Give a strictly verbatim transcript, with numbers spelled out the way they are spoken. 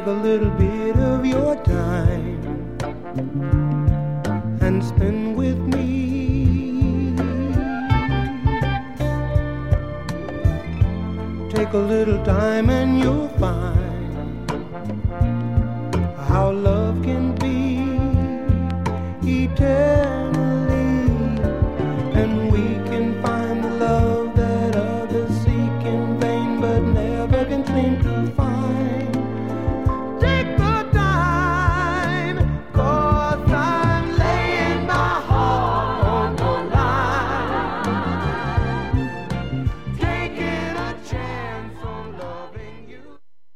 a little bit of your time and spend with me. Take a little time and you'll find